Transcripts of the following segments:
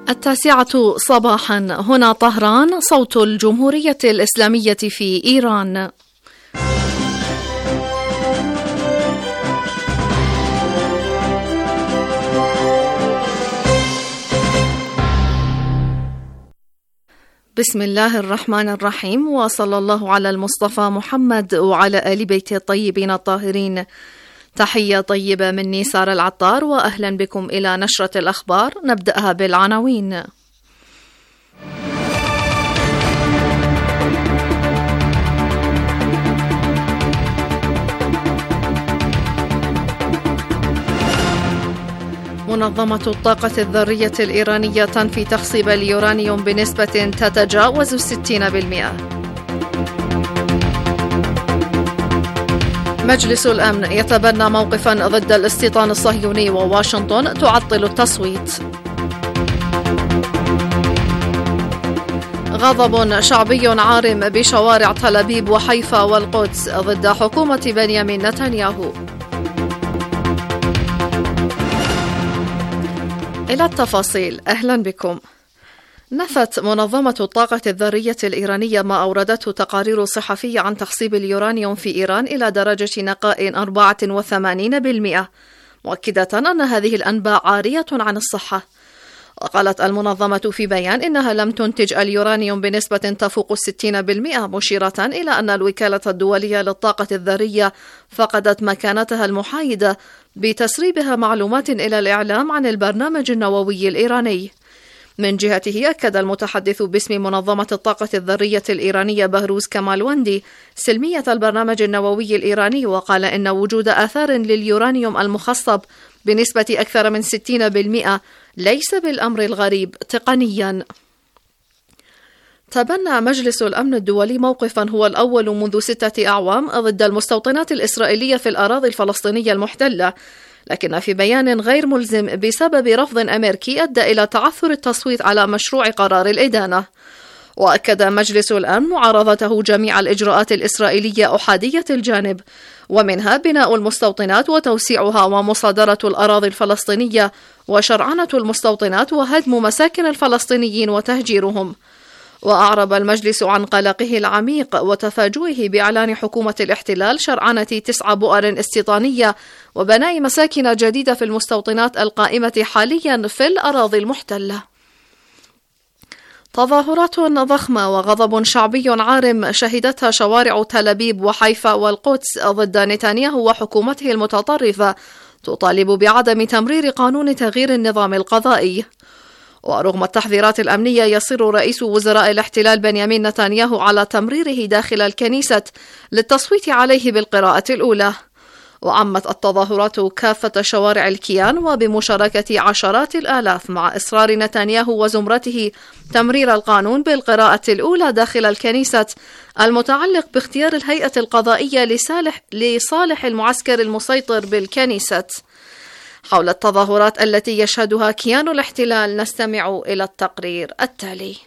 9:00 صباحا، هنا طهران، صوت الجمهورية الإسلامية في إيران. بسم الله الرحمن الرحيم، وصلى الله على المصطفى محمد وعلى آل بيته الطيبين الطاهرين. تحية طيبة مني سارة العطار، وأهلا بكم إلى نشرة الأخبار. نبدأها بالعناوين. منظمة الطاقة الذرية الإيرانية تنفي تخصيب اليورانيوم بنسبة تتجاوز 60%. مجلس الأمن يتبنى موقفا ضد الاستيطان الصهيوني، وواشنطن تعطل التصويت. غضب شعبي عارم بشوارع تل أبيب وحيفا والقدس ضد حكومة بنيامين نتنياهو. إلى التفاصيل، أهلا بكم. نفت منظمة الطاقة الذرية الإيرانية ما أوردته تقارير صحفية عن تخصيب اليورانيوم في إيران إلى درجة نقاء 84%، مؤكدة أن هذه الأنباء عارية عن الصحة. وقالت المنظمة في بيان إنها لم تنتج اليورانيوم بنسبة تفوق 60%، مشيرة إلى أن الوكالة الدولية للطاقة الذرية فقدت مكانتها المحايدة بتسريبها معلومات إلى الإعلام عن البرنامج النووي الإيراني. من جهته أكد المتحدث باسم منظمة الطاقة الذرية الإيرانية بهروز كمالوندي سلمية البرنامج النووي الإيراني، وقال إن وجود آثار لليورانيوم المخصب بنسبة أكثر من 60% ليس بالأمر الغريب تقنيا. تبنى مجلس الأمن الدولي موقفا هو الأول منذ 6 أعوام ضد المستوطنات الإسرائيلية في الأراضي الفلسطينية المحتلة، لكن في بيان غير ملزم بسبب رفض أمريكي أدى إلى تعثر التصويت على مشروع قرار الإدانة. وأكد مجلس الأمن معارضته جميع الإجراءات الإسرائيلية أحادية الجانب، ومنها بناء المستوطنات وتوسيعها ومصادرة الأراضي الفلسطينية وشرعنة المستوطنات وهدم مساكن الفلسطينيين وتهجيرهم. وأعرب المجلس عن قلقه العميق وتفاجؤه بإعلان حكومة الاحتلال شرعنة 9 بؤر استيطانية وبناء مساكن جديدة في المستوطنات القائمة حاليا في الأراضي المحتلة. تظاهرات ضخمة وغضب شعبي عارم شهدتها شوارع تل أبيب وحيفا والقدس ضد نتنياهو وحكومته المتطرفة، تطالب بعدم تمرير قانون تغيير النظام القضائي. ورغم التحذيرات الأمنية يصر رئيس وزراء الاحتلال بنيامين نتنياهو على تمريره داخل الكنيسة للتصويت عليه بالقراءة الأولى. وعمت التظاهرات كافة شوارع الكيان وبمشاركة عشرات الآلاف، مع إصرار نتنياهو وزمرته تمرير القانون بالقراءة الأولى داخل الكنيسة المتعلق باختيار الهيئة القضائية لصالح المعسكر المسيطر بالكنيسة. حول التظاهرات التي يشهدها كيان الاحتلال نستمع إلى التقرير التالي.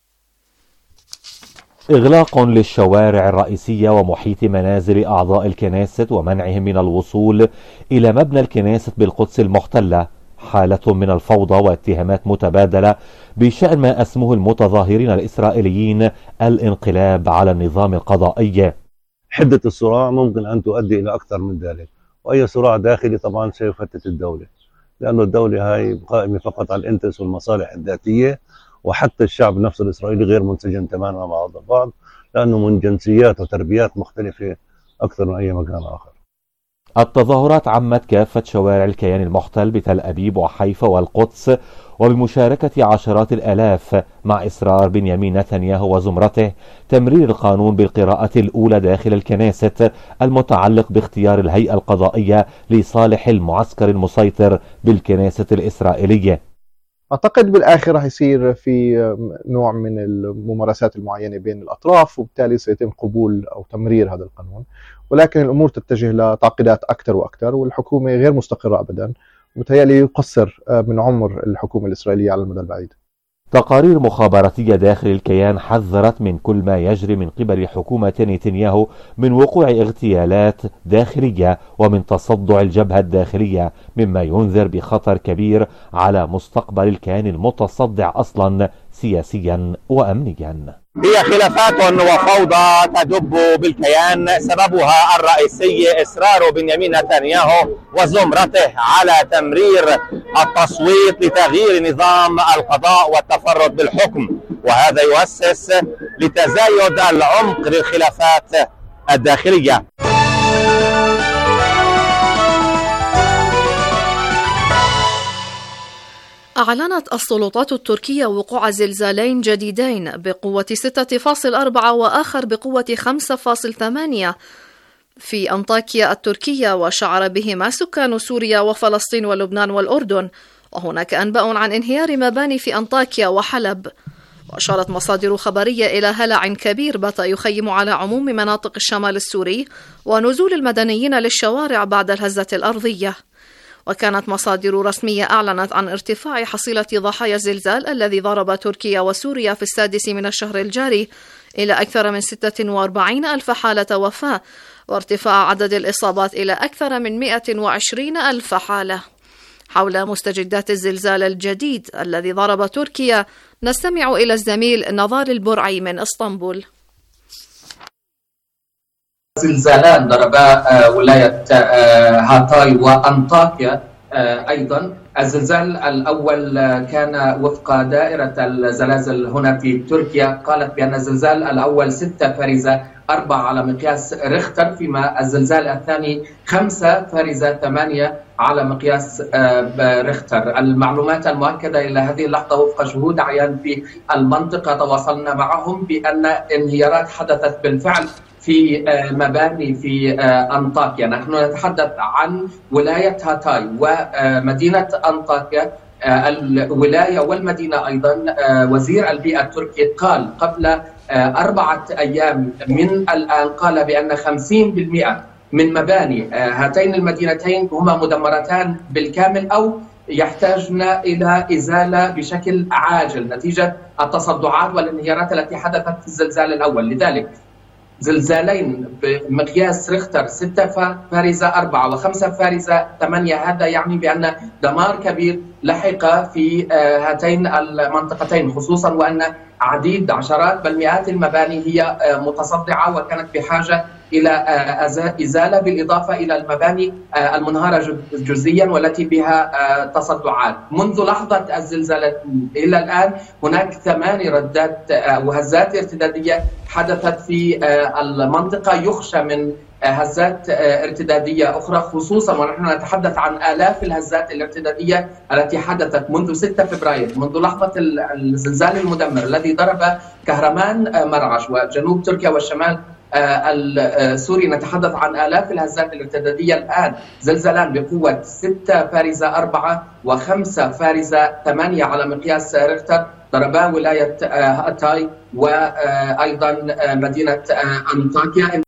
إغلاق للشوارع الرئيسية ومحيط منازل أعضاء الكنيسة ومنعهم من الوصول إلى مبنى الكنيسة بالقدس المحتلة، حالة من الفوضى واتهامات متبادلة بشأن ما أسمه المتظاهرين الإسرائيليين الانقلاب على النظام القضائي. حدة الصراع ممكن أن تؤدي إلى أكثر من ذلك، وأي صراع داخلي طبعا سيفتت الدولة، لأن الدولة هاي قائمة فقط على الانترس والمصالح الذاتية، وحتى الشعب نفسه الإسرائيلي غير منسجم تماما مع بعض، لأنه من جنسيات وتربيات مختلفة أكثر من أي مكان آخر. التظاهرات عمت كافة شوارع الكيان المحتل بتل أبيب وحيفا والقدس، وبمشاركة عشرات الآلاف، مع إصرار بنيامين نتنياهو وزمرته تمرير القانون بالقراءة الأولى داخل الكنيسة المتعلق باختيار الهيئة القضائية لصالح المعسكر المسيطر بالكنيسة الإسرائيلية. أعتقد بالآخر راح يصير في نوع من الممارسات المعينة بين الأطراف، وبالتالي سيتم قبول أو تمرير هذا القانون، ولكن الأمور تتجه لتعقيدات أكثر وأكثر، والحكومة غير مستقرة أبدا، ومتهيألي يقصر من عمر الحكومة الإسرائيلية على المدى البعيد. تقارير مخابراتية داخل الكيان حذرت من كل ما يجري من قبل حكومة نتنياهو من وقوع اغتيالات داخلية ومن تصدع الجبهة الداخلية، مما ينذر بخطر كبير على مستقبل الكيان المتصدع أصلا سياسيا وأمنيا. هي خلافات وفوضى تدب بالكيان، سببها الرئيسي إصرار بنيامين نتنياهو وزمرته على تمرير التصويت لتغيير نظام القضاء والتفرد بالحكم، وهذا يؤسس لتزايد العمق للخلافات الداخلية. أعلنت السلطات التركية وقوع زلزالين جديدين بقوة 6.4 وآخر بقوة 5.8 في أنطاكيا التركية، وشعر بهما سكان سوريا وفلسطين ولبنان والأردن. وهناك أنباء عن انهيار مباني في أنطاكيا وحلب. وأشارت مصادر خبرية إلى هلع كبير بات يخيم على عموم مناطق الشمال السوري ونزول المدنيين للشوارع بعد الهزة الأرضية. وكانت مصادر رسمية أعلنت عن ارتفاع حصيلة ضحايا الزلزال الذي ضرب تركيا وسوريا في 6 من الشهر الجاري إلى أكثر من 46 ألف حالة وفاة، وارتفاع عدد الإصابات إلى أكثر من 120 ألف حالة. حول مستجدات الزلزال الجديد الذي ضرب تركيا نستمع إلى الزميل نضال البرعي من إسطنبول. زلزالان ضربا ولاية هاتاي وأنطاكيا أيضا. الزلزال الأول كان وفق دائرة الزلازل هنا في تركيا، قالت بأن الزلزال الأول 6.4 على مقياس ريختر، فيما الزلزال الثاني 5.8 على مقياس ريختر. المعلومات المؤكدة إلى هذه اللحظة وفق شهود عيان في المنطقة تواصلنا معهم بأن انهيارات حدثت بالفعل في مباني في أنطاكيا. نحن نتحدث عن ولاية هاتاي ومدينة أنطاكيا الولاية والمدينة أيضا. وزير البيئة التركي قال قبل 4 أيام من الآن، قال بأن 50% من مباني هاتين المدينتين هما مدمرتان بالكامل أو يحتاجن إلى إزالة بشكل عاجل نتيجة التصدعات والانهيارات التي حدثت في الزلزال الأول. لذلك زلزالين بمقياس ريختر 6.4 و5.8 هذا يعني بأن دمار كبير لحق في هاتين المنطقتين، خصوصا وأن عشرات بل مئات المباني هي متصدعة وكانت بحاجة إلى إزالة، بالإضافة إلى المباني المنهارة جزئيا والتي بها تصدعات. منذ لحظة الزلزال إلى الآن هناك 8 ردات وهزات ارتدادية حدثت في المنطقة، يخشى من هزات ارتدادية أخرى، خصوصا ونحن نتحدث عن آلاف الهزات الارتدادية التي حدثت منذ 6 فبراير، منذ لحظة الزلزال المدمر الذي ضرب كهرمان مرعش وجنوب تركيا والشمال السوري. نتحدث عن آلاف الهزات الارتدادية. الآن زلزالان بقوة 6.4 و5.8 على مقياس ريختر ضربا ولاية هاتاي وأيضا مدينة أنطاكيا.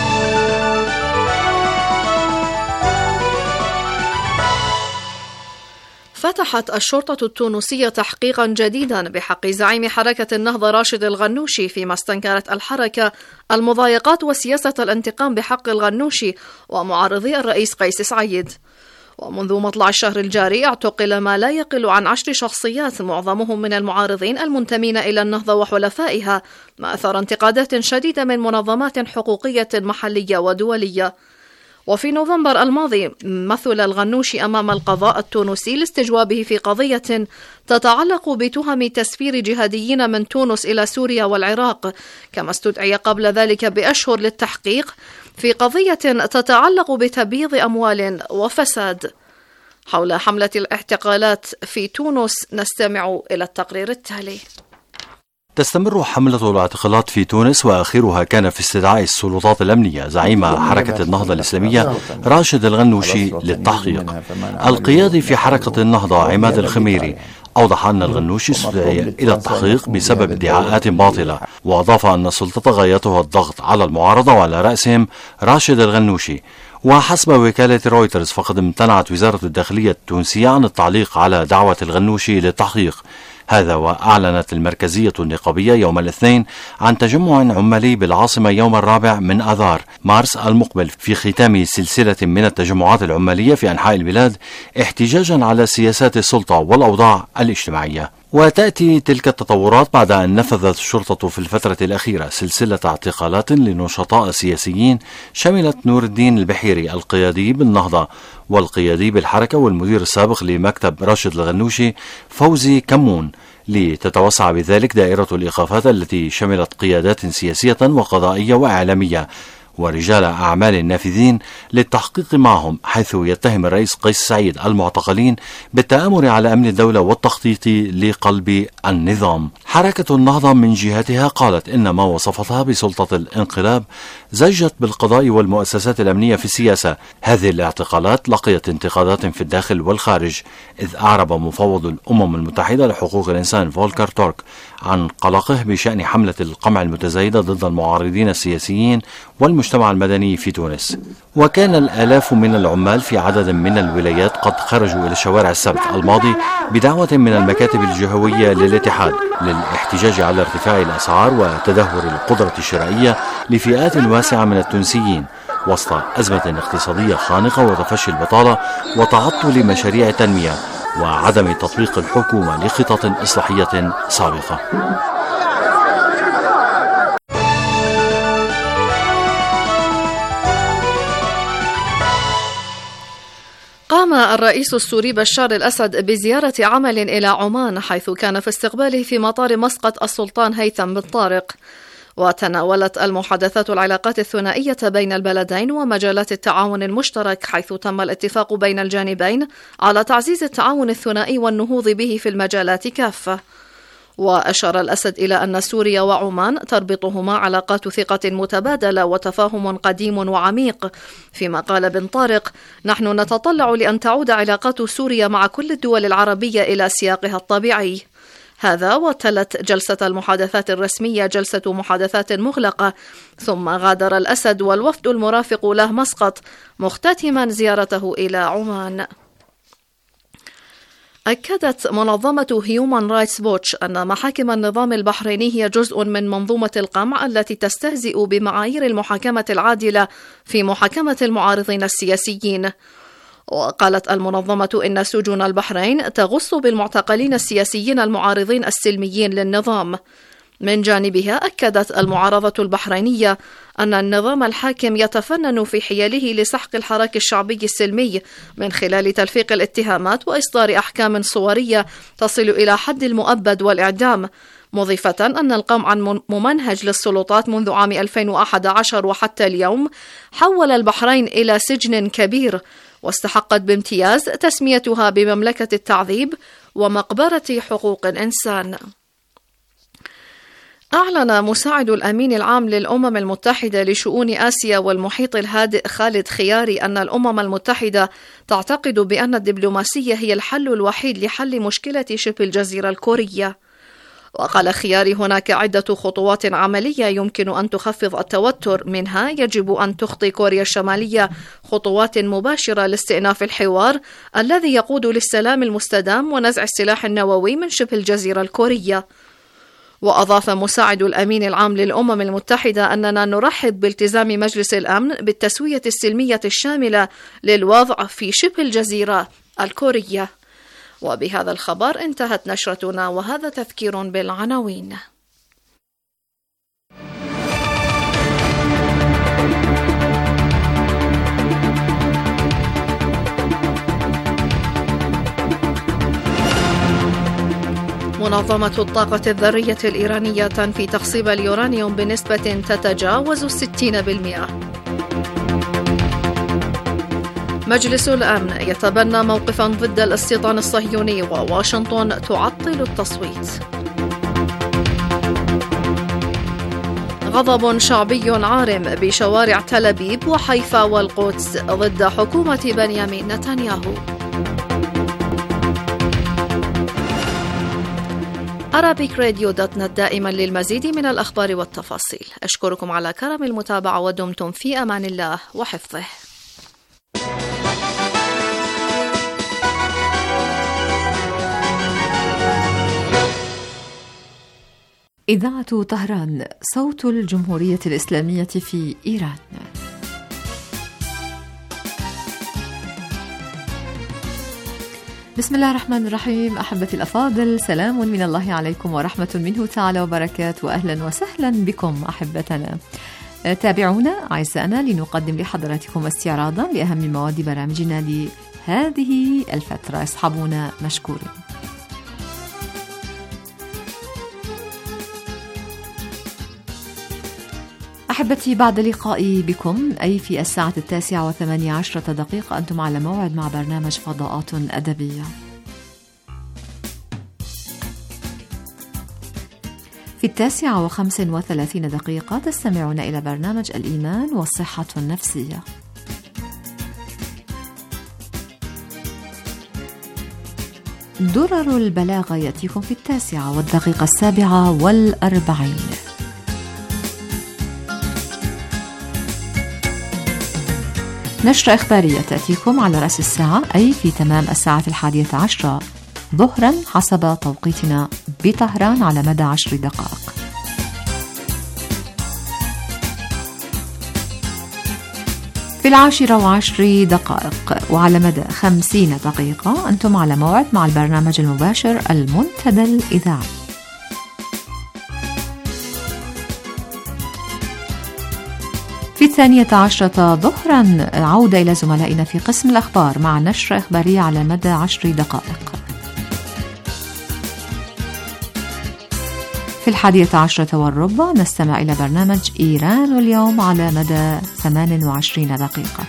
فتحت الشرطة التونسية تحقيقا جديدا بحق زعيم حركة النهضة راشد الغنوشي، فيما استنكرت الحركة المضايقات وسياسة الانتقام بحق الغنوشي ومعارضي الرئيس قيس سعيد. ومنذ مطلع الشهر الجاري اعتقل ما لا يقل عن 10 شخصيات معظمهم من المعارضين المنتمين إلى النهضة وحلفائها، ما أثار انتقادات شديدة من منظمات حقوقية محلية ودولية. وفي نوفمبر الماضي مثل الغنوشي أمام القضاء التونسي لاستجوابه في قضية تتعلق بتهم تسفير جهاديين من تونس إلى سوريا والعراق، كما استدعي قبل ذلك بأشهر للتحقيق في قضية تتعلق بتبييض أموال وفساد. حول حملة الاعتقالات في تونس نستمع إلى التقرير التالي. تستمر حملة الاعتقالات في تونس، وآخرها كان في استدعاء السلطات الأمنية زعيم حركة النهضة الإسلامية راشد الغنوشي للتحقيق. القيادي في حركة النهضة عماد الخميري أوضح أن الغنوشي استدعي إلى التحقيق بسبب ادعاءات باطلة، وأضاف أن السلطة غايتها الضغط على المعارضة وعلى رأسهم راشد الغنوشي. وحسب وكالة رويترز فقد امتنعت وزارة الداخلية التونسية عن التعليق على دعوة الغنوشي للتحقيق. هذا وأعلنت المركزية النقابية يوم الاثنين عن تجمع عمالي بالعاصمة يوم 4 من آذار مارس المقبل في ختام سلسلة من التجمعات العمالية في أنحاء البلاد احتجاجا على سياسات السلطة والأوضاع الاجتماعية. وتأتي تلك التطورات بعد أن نفذت الشرطة في الفترة الأخيرة سلسلة اعتقالات لنشطاء سياسيين شملت نور الدين البحيري القيادي بالنهضة والقيادي بالحركة والمدير السابق لمكتب راشد الغنوشي فوزي كمون، لتتوسع بذلك دائرة الإيقافات التي شملت قيادات سياسية وقضائية وإعلامية ورجال أعمال نافذين للتحقيق معهم، حيث يتهم الرئيس قيس سعيد المعتقلين بالتآمر على أمن الدولة والتخطيط لقلب النظام. حركة النهضة من جهتها قالت إن ما وصفتها بسلطة الانقلاب زجت بالقضاء والمؤسسات الأمنية في السياسة. هذه الاعتقالات لقيت انتقادات في الداخل والخارج، إذ أعرب مفوض الأمم المتحدة لحقوق الإنسان فولكر تورك عن قلقه بشأن حملة القمع المتزايدة ضد المعارضين السياسيين والمجتمع المدني في تونس. وكان الآلاف من العمال في عدد من الولايات قد خرجوا إلى الشوارع السبت الماضي بدعوة من المكاتب الجهوية للاتحاد للاحتجاج على ارتفاع الأسعار وتدهور القدرة الشرائية لفئات واسعة من التونسيين وسط أزمة اقتصادية خانقة وتفشي البطالة وتعطل مشاريع التنمية وعدم تطبيق الحكومة لخطط إصلاحية سابقة. قام الرئيس السوري بشار الأسد بزيارة عمل إلى عمان، حيث كان في استقباله في مطار مسقط السلطان هيثم بن طارق. وتناولت المحادثات العلاقات الثنائية بين البلدين ومجالات التعاون المشترك، حيث تم الاتفاق بين الجانبين على تعزيز التعاون الثنائي والنهوض به في المجالات كافة. وأشار الأسد إلى أن سوريا وعمان تربطهما علاقات ثقة متبادلة وتفاهم قديم وعميق، فيما قال بن طارق: نحن نتطلع لأن تعود علاقات سوريا مع كل الدول العربية إلى سياقها الطبيعي. هذا وتلت جلسة المحادثات الرسمية جلسة محادثات مغلقة، ثم غادر الأسد والوفد المرافق له مسقط مختتما زيارته إلى عمان. أكدت منظمة هيومان رايتس ووتش أن محاكم النظام البحريني هي جزء من منظومة القمع التي تستهزئ بمعايير المحاكمة العادلة في محاكمة المعارضين السياسيين. وقالت المنظمة إن سجون البحرين تغص بالمعتقلين السياسيين المعارضين السلميين للنظام. من جانبها أكدت المعارضة البحرينية أن النظام الحاكم يتفنن في حيله لسحق الحراك الشعبي السلمي من خلال تلفيق الاتهامات وإصدار أحكام صورية تصل إلى حد المؤبد والإعدام، مضيفة أن القمع ممنهج للسلطات منذ عام 2011 وحتى اليوم حول البحرين إلى سجن كبير، واستحقت بامتياز تسميتها بمملكة التعذيب ومقبرة حقوق الإنسان. أعلن مساعد الأمين العام للأمم المتحدة لشؤون آسيا والمحيط الهادئ خالد خياري أن الأمم المتحدة تعتقد بأن الدبلوماسية هي الحل الوحيد لحل مشكلة شبه الجزيرة الكورية. وقال خياري: هناك عدة خطوات عملية يمكن أن تخفض التوتر، منها يجب أن تخطي كوريا الشمالية خطوات مباشرة لاستئناف الحوار الذي يقود للسلام المستدام ونزع السلاح النووي من شبه الجزيرة الكورية. وأضاف مساعد الأمين العام للأمم المتحدة أننا نرحب بالتزام مجلس الأمن بالتسوية السلمية الشاملة للوضع في شبه الجزيرة الكورية. وبهذا الخبر انتهت نشرتنا، وهذا تذكير بالعناوين. منظمة الطاقة الذرية الإيرانية تنفي تخصيب اليورانيوم بنسبة تتجاوز 60%. مجلس الأمن يتبنى موقفا ضد الاستيطان الصهيوني، وواشنطن تعطل التصويت. غضب شعبي عارم بشوارع تل أبيب وحيفا والقدس ضد حكومة بنيامين نتنياهو. arabicradio.net دائما للمزيد من الأخبار والتفاصيل. أشكركم على كرم المتابعة ودمتم في أمان الله وحفظه. إذاعة طهران، صوت الجمهورية الإسلامية في إيران. بسم الله الرحمن الرحيم. أحبتي الأفاضل، سلام من الله عليكم ورحمة منه تعالى وبركاته، وأهلا وسهلا بكم أحبتنا. تابعونا أعزائنا لنقدم لحضراتكم استعراضا لأهم مواد برامجنا لهذه الفترة. اصحابونا مشكورين. أحبتي، بعد لقائي بكم أي في الساعة 9:18 أنتم على موعد مع برنامج فضاءات أدبية. في 9:35 تستمعون إلى برنامج الإيمان والصحة النفسية. درر البلاغة يأتيكم في 9:47. نشرة إخبارية تأتيكم على رأس الساعة أي في تمام الساعة 11:00 ظهرا حسب توقيتنا بطهران على مدى 10 دقائق. في 10:10 وعلى مدى 50 دقيقة أنتم على موعد مع البرنامج المباشر المنتدى الإذاعي. في 12:00 ظهرا عودة إلى زملائنا في قسم الأخبار مع نشرة إخبارية على مدى 10 دقائق. في 11:15 نستمع إلى برنامج إيران اليوم على مدى 28 دقيقة.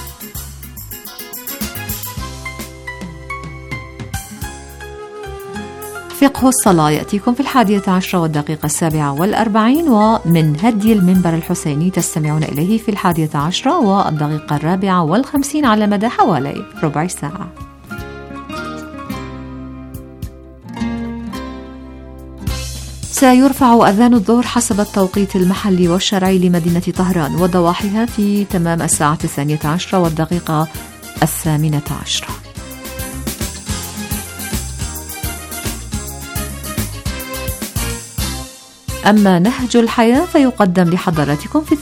فقه الصلاة يأتيكم في 11:47 ومن هدي المنبر الحسيني تستمعون إليه في 11:54 على مدى حوالي ربع ساعة. سيرفع أذان الظهر حسب التوقيت المحلي والشرعي لمدينة طهران وضواحيها في تمام الساعة 12:18. أما نهج الحياة فيقدم لحضراتكم في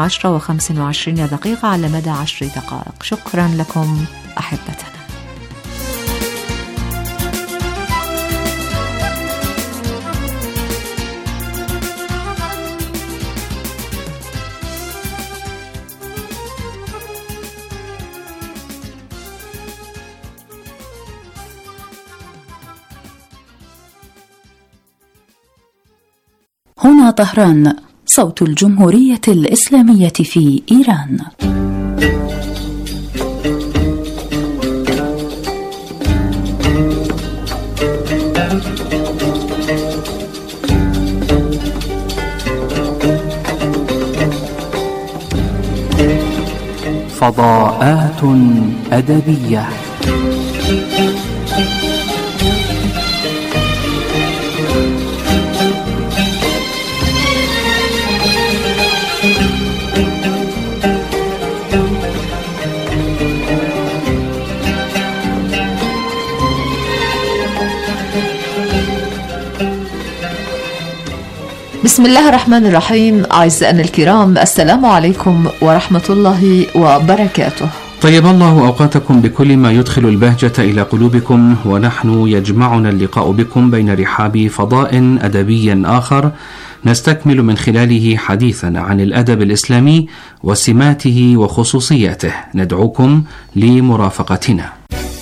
12:25 على مدى 10 دقائق. شكرا لكم أحبتنا. هنا طهران، صوت الجمهورية الإسلامية في إيران. فضاءات أدبية. بسم الله الرحمن الرحيم. أعزائنا الكرام، السلام عليكم ورحمة الله وبركاته. طيب الله أوقاتكم بكل ما يدخل البهجة إلى قلوبكم، ونحن يجمعنا اللقاء بكم بين رحاب فضاء أدبي آخر نستكمل من خلاله حديثنا عن الأدب الإسلامي وسماته وخصوصياته. ندعوكم لمرافقتنا.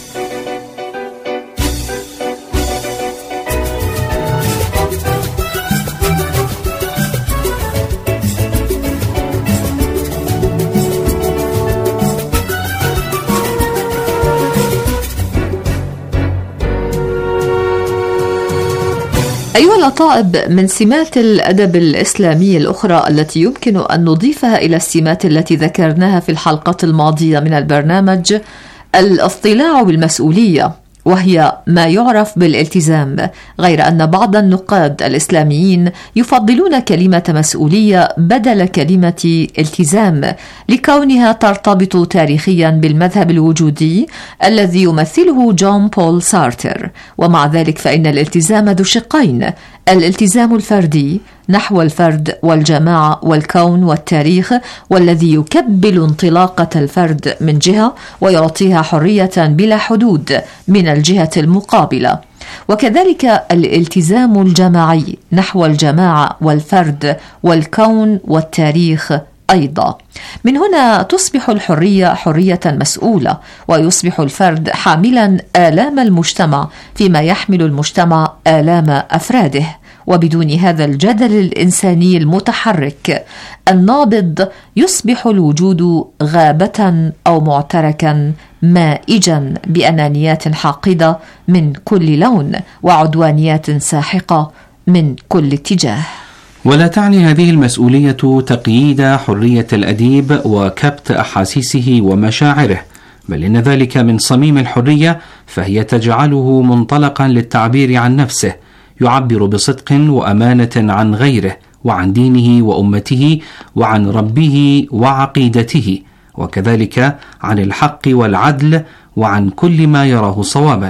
أيها الأطائب، من سمات الأدب الإسلامي الأخرى التي يمكن أن نضيفها إلى السمات التي ذكرناها في الحلقة الماضية من البرنامج الاصطلاع بالمسؤولية، وهي ما يعرف بالالتزام، غير أن بعض النقاد الإسلاميين يفضلون كلمة مسؤولية بدل كلمة التزام لكونها ترتبط تاريخيا بالمذهب الوجودي الذي يمثله جون بول سارتر. ومع ذلك فإن الالتزام ذو شقين، الالتزام الفردي نحو الفرد والجماعة والكون والتاريخ، والذي يكبل انطلاقة الفرد من جهة ويعطيها حرية بلا حدود من الجهة المقابلة، وكذلك الالتزام الجماعي نحو الجماعة والفرد والكون والتاريخ أيضا. من هنا تصبح الحرية حرية مسؤولة، ويصبح الفرد حاملا آلام المجتمع فيما يحمل المجتمع آلام أفراده. وبدون هذا الجدل الإنساني المتحرك النابض يصبح الوجود غابة أو معتركا مائجا بأنانيات حاقدة من كل لون وعدوانيات ساحقة من كل اتجاه. ولا تعني هذه المسؤولية تقييد حرية الأديب وكبت أحاسيسه ومشاعره، بل إن ذلك من صميم الحرية، فهي تجعله منطلقا للتعبير عن نفسه، يعبر بصدق وأمانة عن غيره وعن دينه وأمته وعن ربه وعقيدته، وكذلك عن الحق والعدل وعن كل ما يراه صوابا.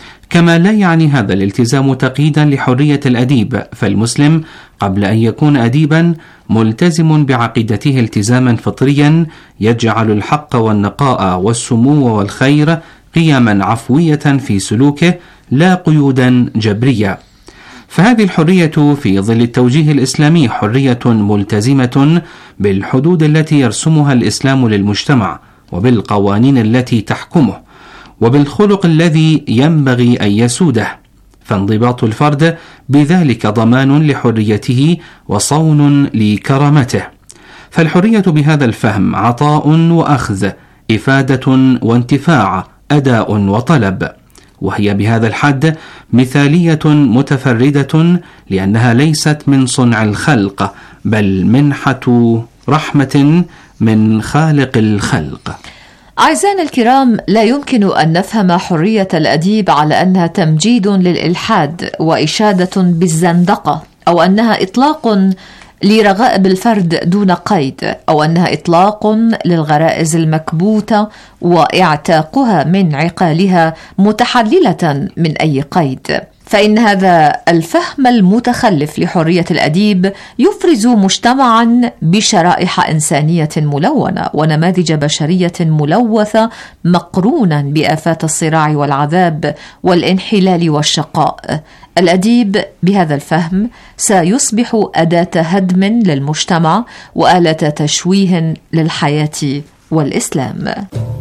كما لا يعني هذا الالتزام تقييدا لحرية الأديب، فالمسلم قبل أن يكون أديبا ملتزم بعقيدته التزاما فطريا يجعل الحق والنقاء والسمو والخير قيما عفوية في سلوكه لا قيودا جبرية. فهذه الحرية في ظل التوجيه الإسلامي حرية ملتزمة بالحدود التي يرسمها الإسلام للمجتمع، وبالقوانين التي تحكمه، وبالخلق الذي ينبغي أن يسوده، فانضباط الفرد بذلك ضمان لحريته وصون لكرامته. فالحرية بهذا الفهم عطاء وأخذ، إفادة وانتفاع، أداء وطلب، وهي بهذا الحد مثالية متفردة، لأنها ليست من صنع الخلق بل منحة رحمة من خالق الخلق. أعزائنا الكرام، لا يمكن أن نفهم حرية الأديب على أنها تمجيد للإلحاد وإشادة بالزندقة، أو أنها إطلاق لرغائب الفرد دون قيد، أو أنها إطلاق للغرائز المكبوتة واعتاقها من عقالها متحللة من أي قيد. فإن هذا الفهم المتخلف لحرية الأديب يفرز مجتمعا بشرائح إنسانية ملونة ونماذج بشرية ملوثة مقرونا بآفات الصراع والعذاب والانحلال والشقاء. الأديب بهذا الفهم سيصبح أداة هدم للمجتمع وآلة تشويه للحياة والإسلام.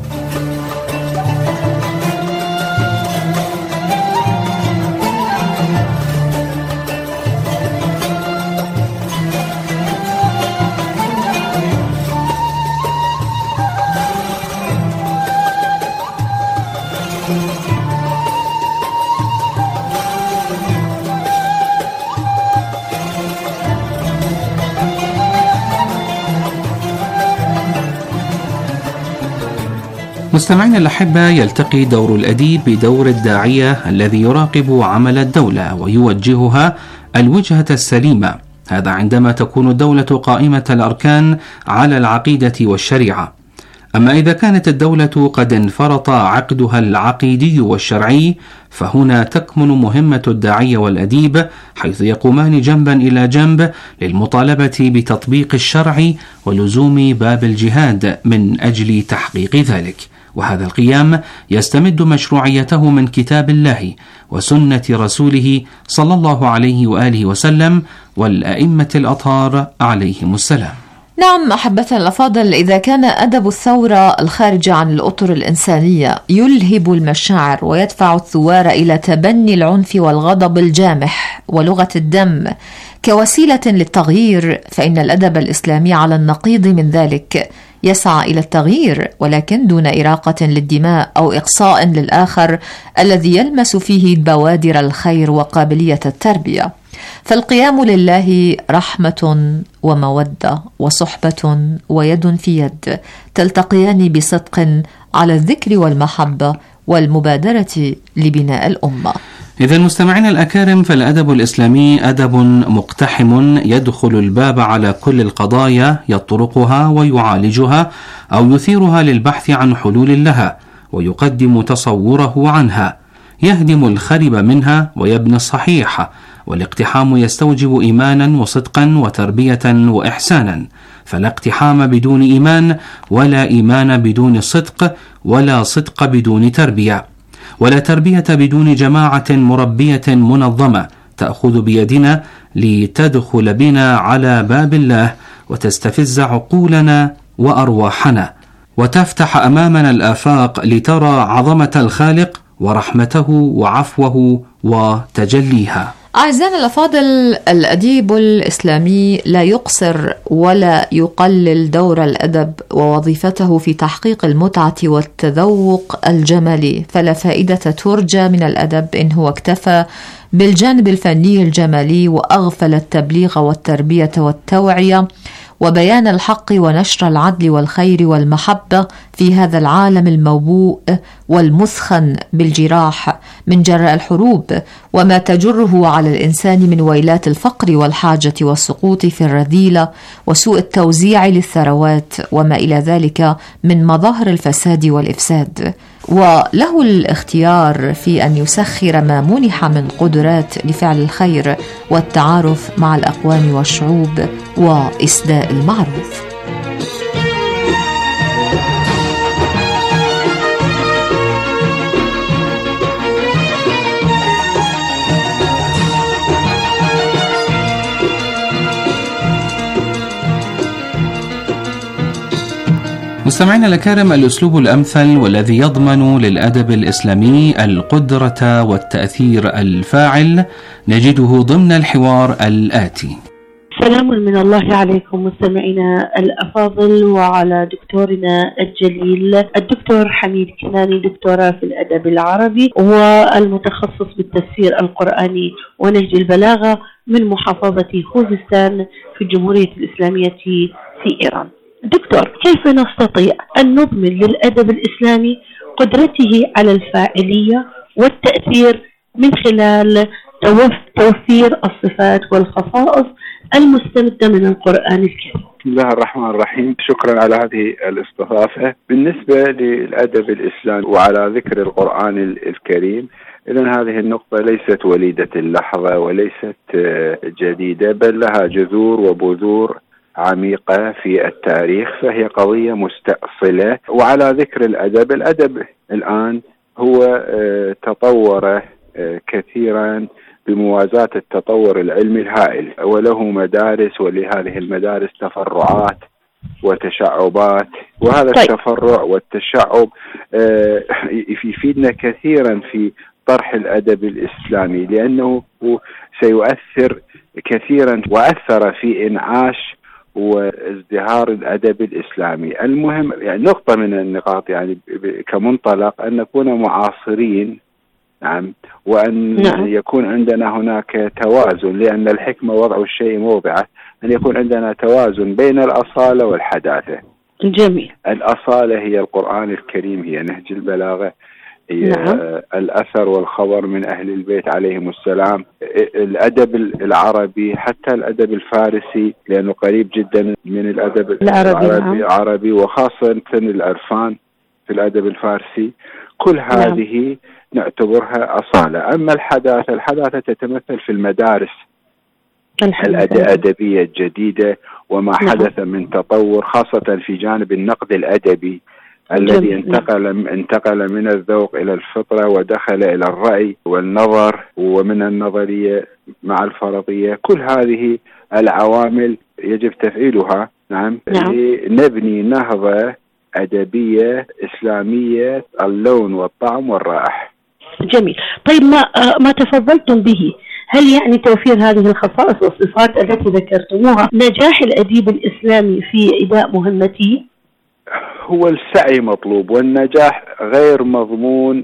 مستمعينا الأحبة، يلتقي دور الأديب بدور الداعية الذي يراقب عمل الدولة ويوجهها الوجهة السليمة. هذا عندما تكون الدولة قائمة الأركان على العقيدة والشريعة. أما إذا كانت الدولة قد انفرط عقدها العقيدي والشرعي، فهنا تكمن مهمة الداعية والأديب، حيث يقومان جنبا إلى جنب للمطالبة بتطبيق الشرع ولزوم باب الجهاد من أجل تحقيق ذلك. وهذا القيام يستمد مشروعيته من كتاب الله وسنة رسوله صلى الله عليه وآله وسلم والأئمة الأطهار عليهم السلام. نعم أحبتنا الأفاضل، إذا كان أدب الثورة الخارج عن الأطر الإنسانية يلهب المشاعر ويدفع الثوار إلى تبني العنف والغضب الجامح ولغة الدم كوسيلة للتغيير، فإن الأدب الإسلامي على النقيض من ذلك يسعى إلى التغيير، ولكن دون إراقة للدماء أو إقصاء للآخر الذي يلمس فيه بوادر الخير وقابلية التربية. فالقيام لله رحمة ومودة وصحبة ويد في يد تلتقيان بصدق على الذكر والمحبة والمبادرة لبناء الأمة. إذا مستمعينا الأكارم، فالأدب الإسلامي أدب مقتحم يدخل الباب على كل القضايا، يطرقها ويعالجها أو يثيرها للبحث عن حلول لها، ويقدم تصوره عنها، يهدم الخرب منها ويبني الصحيح، والاقتحام يستوجب إيمانا وصدقا وتربية وإحسانا، فلا اقتحام بدون إيمان، ولا إيمان بدون صدق، ولا صدق بدون تربية، ولا تربية بدون جماعة مربية منظمة تأخذ بيدنا لتدخل بنا على باب الله وتستفز عقولنا وأرواحنا، وتفتح أمامنا الآفاق لترى عظمة الخالق ورحمته وعفوه وتجليها. أعزائنا الأفاضل، الأديب الإسلامي لا يقصر ولا يقلل دور الأدب ووظيفته في تحقيق المتعة والتذوق الجمالي، فلا فائدة ترجى من الأدب إن هو اكتفى بالجانب الفني الجمالي وأغفل التبليغ والتربية والتوعية وبيان الحق ونشر العدل والخير والمحبة في هذا العالم الموبوء والمثخن بالجراح من جراء الحروب وما تجره على الإنسان من ويلات الفقر والحاجة والسقوط في الرذيلة وسوء التوزيع للثروات وما إلى ذلك من مظاهر الفساد والإفساد. وله الاختيار في أن يسخر ما منح من قدرات لفعل الخير والتعارف مع الأقوام والشعوب وإسداء المعروف. مستمعينا الأكارم، الأسلوب الأمثل والذي يضمن للأدب الإسلامي القدرة والتأثير الفاعل نجده ضمن الحوار الآتي. سلام من الله عليكم مستمعينا الأفاضل وعلى دكتورنا الجليل الدكتور حميد كناني، دكتوراه في الأدب العربي والمتخصص بالتفسير القرآني ونهج البلاغة من محافظة خوزستان في الجمهورية الإسلامية في إيران. دكتور، كيف نستطيع أن نضمن للأدب الإسلامي قدرته على الفاعلية والتأثير من خلال توفير الصفات والخصائص المستمدة من القرآن الكريم؟ بسم الله الرحمن الرحيم. شكرا على هذه الاستضافة. بالنسبة للأدب الإسلامي وعلى ذكر القرآن الكريم، إذن هذه النقطة ليست وليدة اللحظة وليست جديدة، بل لها جذور وبذور عميقة في التاريخ، فهي قضية مستأصلة. وعلى ذكر الأدب الآن هو تطور كثيرا بموازاة التطور العلمي الهائل، وله مدارس، ولهذه المدارس تفرعات وتشعبات، وهذا التفرع والتشعب يفيدنا كثيرا في طرح الأدب الإسلامي، لأنه سيؤثر كثيرا وأثر في إنعاش وازدهار الأدب الإسلامي. المهم يعني نقطة من النقاط يعني كمنطلق أن نكون معاصرين، نعم، وأن يكون عندنا هناك توازن، لأن الحكمة وضع الشيء موضعه، أن يكون عندنا توازن بين الأصالة والحداثة. جميل. الأصالة هي القرآن الكريم، هي نهج البلاغة، هي الأثر والخبر من أهل البيت عليهم السلام. الأدب العربي، حتى الأدب الفارسي لأنه قريب جدا من الأدب العربي وخاصة العرفان في الأدب الفارسي، كل هذه نعتبرها أصالة. أما الحداثة تتمثل في المدارس الأدبية الجديدة وما حدث من تطور، خاصة في جانب النقد الأدبي الذي انتقل من الذوق إلى الفطرة ودخل إلى الرأي والنظر، ومن النظرية مع الفرضية. كل هذه العوامل يجب تفعيلها، نعم. لنبني نهضة أدبية إسلامية اللون والطعم والرائحة. جميل. طيب، ما تفضلتم به، هل يعني توفير هذه الخصائص والصفات التي ذكرتموها نجاح الأديب الإسلامي في إداء مهمته؟ هو السعي مطلوب والنجاح غير مضمون،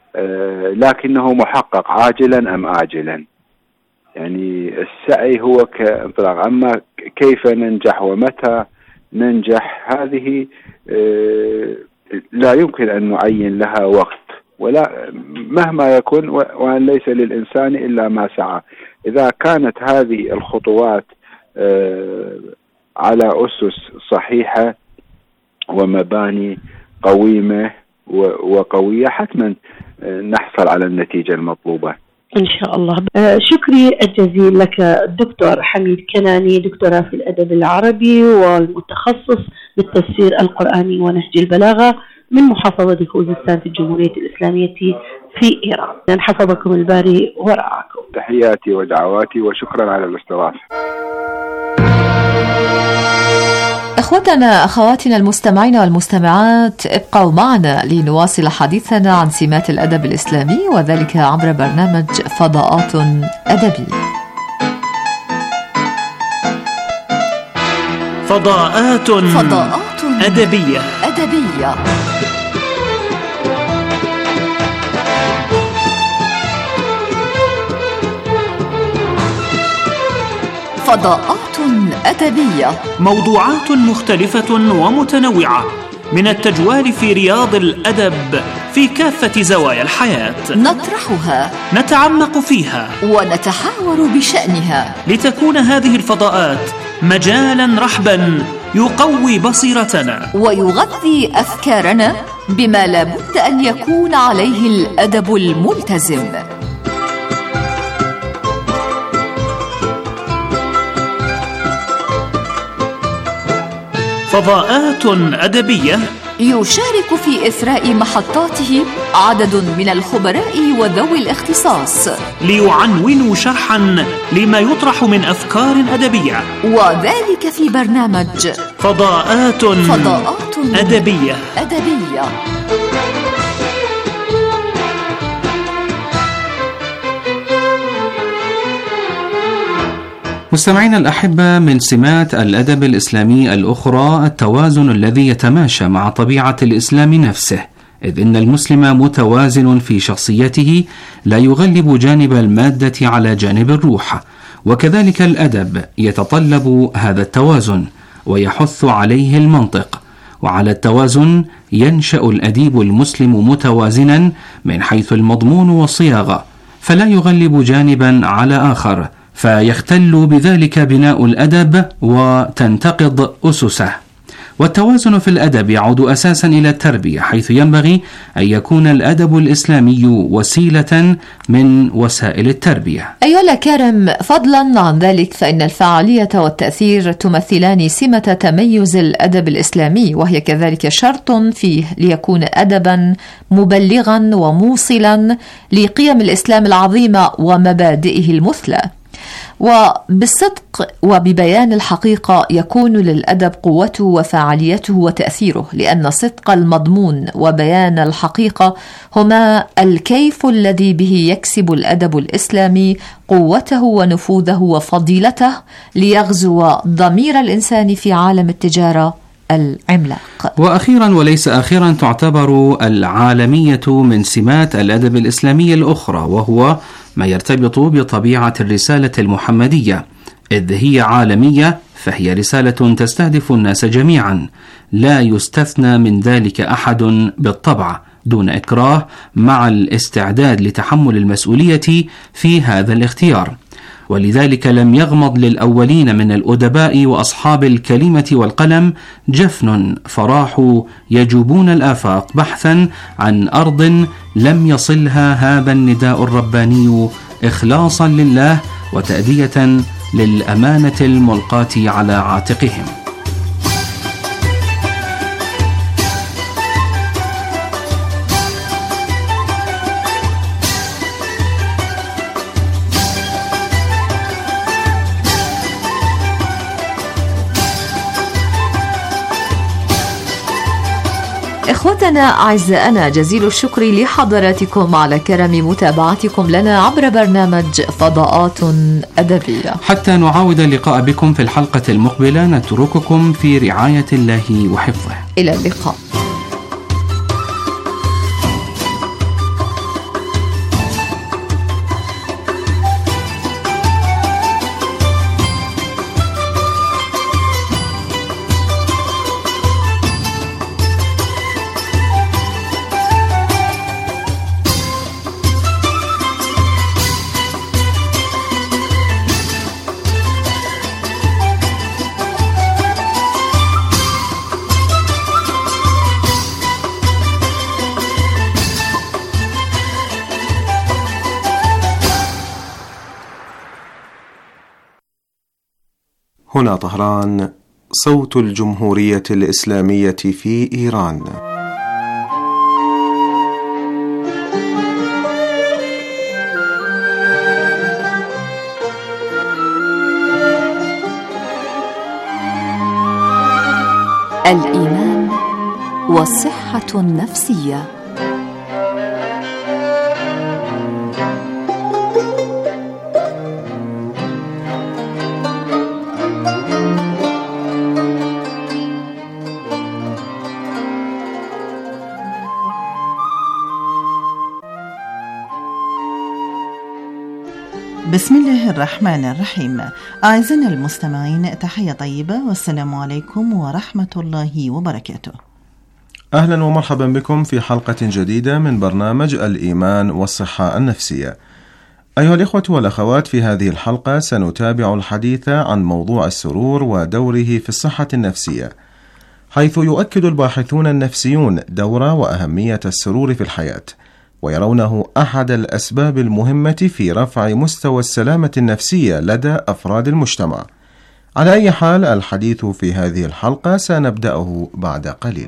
لكنه محقق عاجلا أم آجلا. يعني السعي هو كانطلاق، أما كيف ننجح ومتى ننجح هذه لا يمكن أن نعين لها وقت، ولا مهما يكون، وأن ليس للإنسان إلا ما سعى. إذا كانت هذه الخطوات على أسس صحيحة ومباني قويمة وقوية، حتما نحصل على النتيجة المطلوبة. إن شاء الله. شكري الجزيل لك الدكتور حميد كناني، دكتوراه في الأدب العربي والمتخصص بالتفسير القرآني ونهج البلاغة من محافظة خوزستان في الجمهورية الإسلامية في إيران. حفظكم الباري ورعاكم. تحياتي ودعواتي وشكرا على الاستضافة. إخوتنا أخواتنا المستمعين والمستمعات، ابقوا معنا لنواصل حديثنا عن سمات الأدب الإسلامي، وذلك عبر برنامج فضاءات أدبية. فضاءات أدبية. فضاءات أدبية، موضوعات مختلفة ومتنوعة من التجوال في رياض الأدب في كافة زوايا الحياة، نطرحها، نتعمق فيها، ونتحاور بشأنها، لتكون هذه الفضاءات مجالا رحبا يقوي بصيرتنا ويغذي أفكارنا بما لابد أن يكون عليه الأدب الملتزم. فضاءات أدبية يشارك في إثراء محطاته عدد من الخبراء وذوي الاختصاص ليعنونوا شرحا لما يطرح من أفكار أدبية، وذلك في برنامج فضاءات أدبية. مستمعينا الأحبة، من سمات الأدب الإسلامي الأخرى التوازن الذي يتماشى مع طبيعة الإسلام نفسه، إذ إن المسلم متوازن في شخصيته لا يغلب جانب المادة على جانب الروح، وكذلك الأدب يتطلب هذا التوازن ويحث عليه المنطق. وعلى التوازن ينشأ الأديب المسلم متوازنا من حيث المضمون والصياغة، فلا يغلب جانبا على آخر، فيختل بذلك بناء الأدب وتنتقض أسسه. والتوازن في الأدب يعود أساسا إلى التربية، حيث ينبغي أن يكون الأدب الإسلامي وسيلة من وسائل التربية. أيها الأكارم، فضلا عن ذلك فإن الفعالية والتأثير تمثلان سمة تميز الأدب الإسلامي، وهي كذلك شرط فيه ليكون أدبا مبلغا وموصلا لقيم الإسلام العظيمة ومبادئه المثلى. وبالصدق وببيان الحقيقة يكون للأدب قوته وفعاليته وتأثيره، لأن صدق المضمون وبيان الحقيقة هما الكيف الذي به يكسب الأدب الإسلامي قوته ونفوذه وفضيلته ليغزو ضمير الإنسان في عالم التجارة العملاق. وأخيرا وليس آخرا، تعتبر العالمية من سمات الأدب الإسلامي الأخرى، وهو ما يرتبط بطبيعة الرسالة المحمدية، إذ هي عالمية فهي رسالة تستهدف الناس جميعا، لا يستثنى من ذلك أحد بالطبع، دون إكراه، مع الاستعداد لتحمل المسؤولية في هذا الاختيار. ولذلك لم يغمض للأولين من الأدباء وأصحاب الكلمة والقلم جفن، فراحوا يجوبون الآفاق بحثا عن أرض لم يصلها هذا النداء الرباني، إخلاصا لله وتأدية للأمانة الملقاة على عاتقهم. إخوتنا أعزائنا، جزيل الشكر لحضراتكم على كرم متابعتكم لنا عبر برنامج فضاءات أدبية. حتى نعاود اللقاء بكم في الحلقة المقبلة، نترككم في رعاية الله وحفظه. إلى اللقاء. هنا طهران، صوت الجمهورية الإسلامية في إيران. الإيمان والصحة النفسية. بسم الله الرحمن الرحيم. أعزائنا المستمعين، تحية طيبة والسلام عليكم ورحمة الله وبركاته. أهلا ومرحبا بكم في حلقة جديدة من برنامج الإيمان والصحة النفسية. أيها الإخوة والأخوات، في هذه الحلقة سنتابع الحديث عن موضوع السرور ودوره في الصحة النفسية، حيث يؤكد الباحثون النفسيون دور وأهمية السرور في الحياة، ويرونه أحد الأسباب المهمة في رفع مستوى السلامة النفسية لدى أفراد المجتمع. على أي حال، الحديث في هذه الحلقة سنبدأه بعد قليل.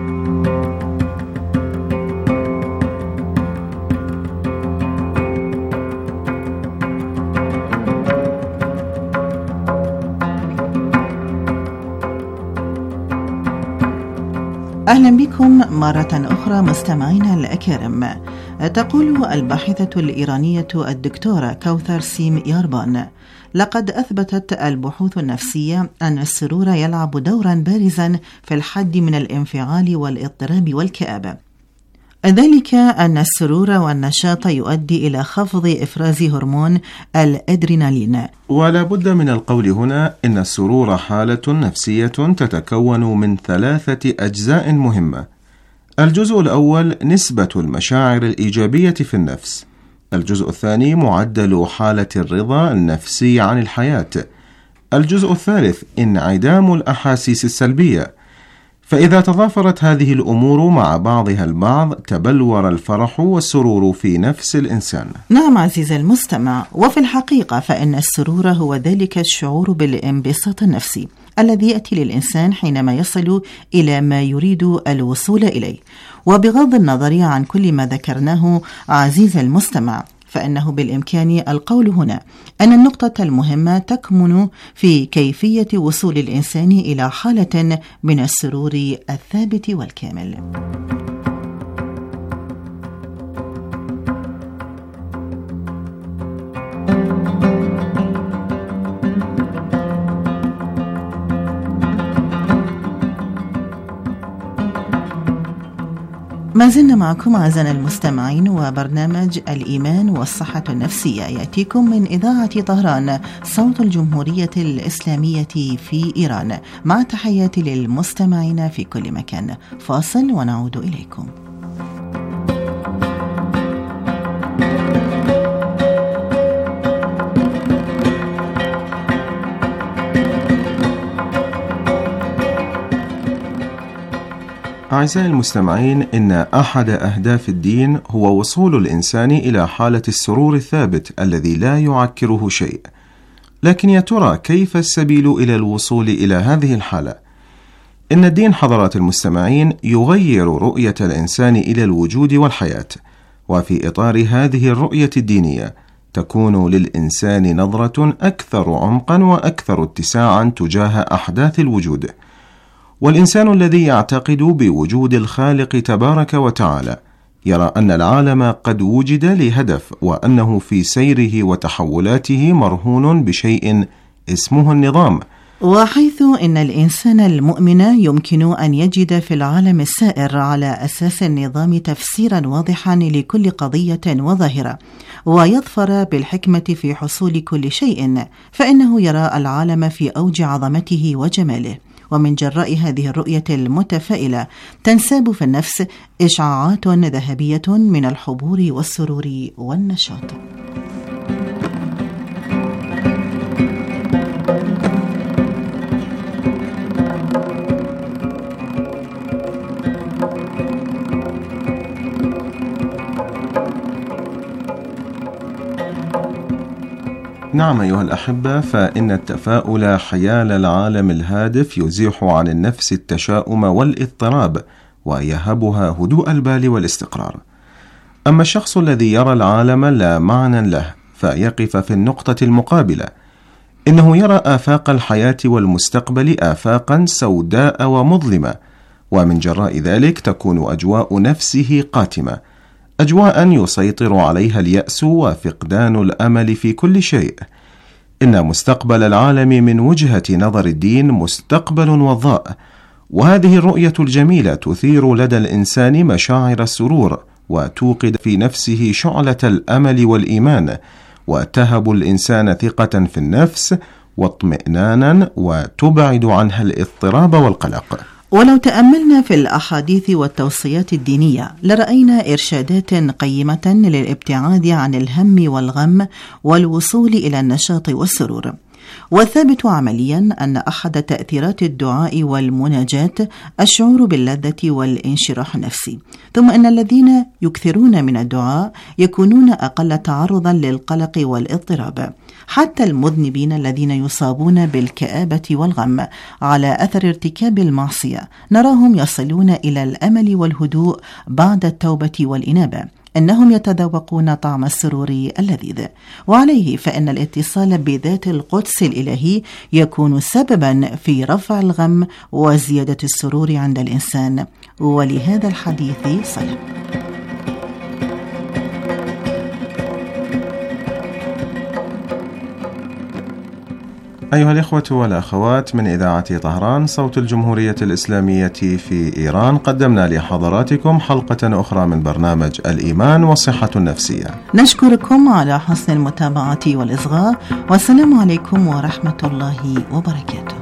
أهلا بكم مرة أخرى مستمعينا الأكارم. تقول الباحثة الإيرانية الدكتورة كوثر سيم ياربان: لقد أثبتت البحوث النفسية أن السرور يلعب دورا بارزا في الحد من الانفعال والاضطراب والكآبة، ذلك أن السرور والنشاط يؤدي إلى خفض إفراز هرمون الأدرينالين. ولا بد من القول هنا إن السرور حالة نفسية تتكون من 3 أجزاء مهمة. الجزء الأول نسبة المشاعر الإيجابية في النفس. الجزء الثاني معدل حالة الرضا النفسي عن الحياة. الجزء الثالث انعدام الأحاسيس السلبية. فإذا تضافرت هذه الأمور مع بعضها البعض تبلور الفرح والسرور في نفس الإنسان. نعم عزيزي المستمع، وفي الحقيقة فإن السرور هو ذلك الشعور بالانبساط النفسي الذي يأتي للإنسان حينما يصل إلى ما يريد الوصول إليه. وبغض النظر عن كل ما ذكرناه عزيزي المستمع، فإنه بالإمكان القول هنا أن النقطة المهمة تكمن في كيفية وصول الإنسان إلى حالة من السرور الثابت والكامل. ما زلنا معكم أعزائنا المستمعين، وبرنامج الإيمان والصحة النفسية يأتيكم من إذاعة طهران، صوت الجمهورية الإسلامية في إيران، مع تحياتي للمستمعين في كل مكان. فاصل ونعود إليكم. أعزائي المستمعين، إن أحد أهداف الدين هو وصول الإنسان إلى حالة السرور الثابت الذي لا يعكره شيء. لكن يا ترى كيف السبيل إلى الوصول إلى هذه الحالة؟ إن الدين حضرات المستمعين يغير رؤية الإنسان إلى الوجود والحياة، وفي إطار هذه الرؤية الدينية تكون للإنسان نظرة أكثر عمقا وأكثر اتساعا تجاه أحداث الوجود. والإنسان الذي يعتقد بوجود الخالق تبارك وتعالى يرى أن العالم قد وجد لهدف، وأنه في سيره وتحولاته مرهون بشيء اسمه النظام. وحيث إن الإنسان المؤمن يمكن أن يجد في العالم السائر على أساس النظام تفسيرا واضحا لكل قضية وظاهرة، ويظفر بالحكمة في حصول كل شيء، فإنه يرى العالم في أوج عظمته وجماله. ومن جراء هذه الرؤية المتفائلة تنساب في النفس إشعاعات ذهبية من الحبور والسرور والنشاط. نعم أيها الأحبة، فإن التفاؤل حيال العالم الهادف يزيح عن النفس التشاؤم والاضطراب ويهبها هدوء البال والاستقرار. أما الشخص الذي يرى العالم لا معنى له فيقف في النقطة المقابلة، إنه يرى آفاق الحياة والمستقبل آفاقا سوداء ومظلمة، ومن جراء ذلك تكون أجواء نفسه قاتمة، أجواء يسيطر عليها اليأس وفقدان الأمل في كل شيء. إن مستقبل العالم من وجهة نظر الدين مستقبل وضاء، وهذه الرؤية الجميلة تثير لدى الإنسان مشاعر السرور وتوقد في نفسه شعلة الأمل والإيمان، وتهب الإنسان ثقة في النفس واطمئنانا وتبعد عنها الاضطراب والقلق. ولو تأملنا في الأحاديث والتوصيات الدينية لرأينا إرشادات قيمة للابتعاد عن الهم والغم والوصول إلى النشاط والسرور. والثابت عمليا أن أحد تأثيرات الدعاء والمناجاة الشعور باللذة والانشراح النفسي، ثم أن الذين يكثرون من الدعاء يكونون أقل تعرضا للقلق والاضطراب. حتى المذنبين الذين يصابون بالكآبة والغم على أثر ارتكاب المعصية نراهم يصلون إلى الأمل والهدوء بعد التوبة والإنابة، إنهم يتذوقون طعم السرور اللذيذ. وعليه فإن الاتصال بذات القدس الإلهي يكون سببا في رفع الغم وزيادة السرور عند الإنسان، ولهذا الحديث صلة. أيها الإخوة والأخوات، من إذاعة طهران صوت الجمهورية الإسلامية في إيران، قدمنا لحضراتكم حلقة أخرى من برنامج الإيمان والصحة النفسية. نشكركم على حسن المتابعة والإصغاء، والسلام عليكم ورحمة الله وبركاته.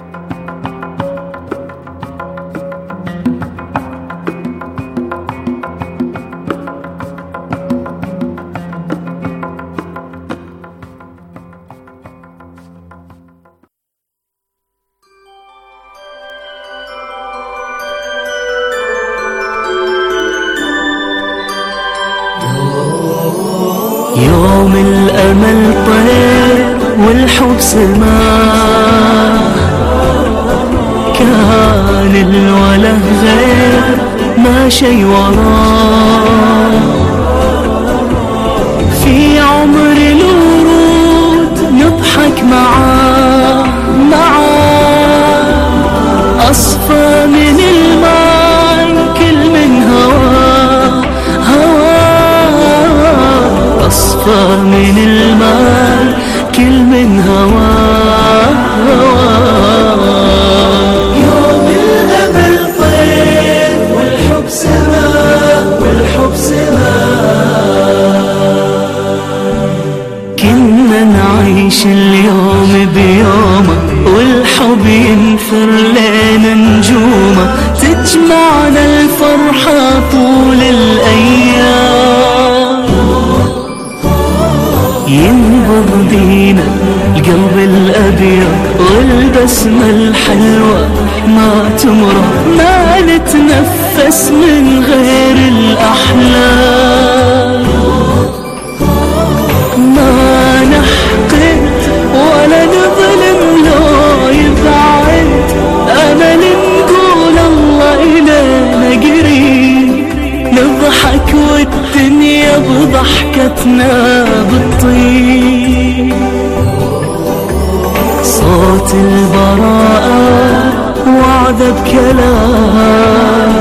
يوم الأمل طير والحب سماء، كان الوله غير ما شي وراه، في عمر الورود نضحك معاه أصفى من الماء كل من هواه، أصفى من الماء كل من هواه. يوم الأمل طير والحب سماء، والحب سماء، كنا نعيش اليوم بيومه والحب ينثر لنا نجومه، تجمعنا الفرحة طول الأيام، ينبض بينا القلب الأبيض والبسمة الحلوة ما تمرض، ما نتنفس من غير الأحلام، ما نحقد ولا نظلم لو يبعد، أمل نقول الله إلينا قريب، نضحك والدنيا بضحكتنا بالطيب، صوت البراءة وعد بكلام،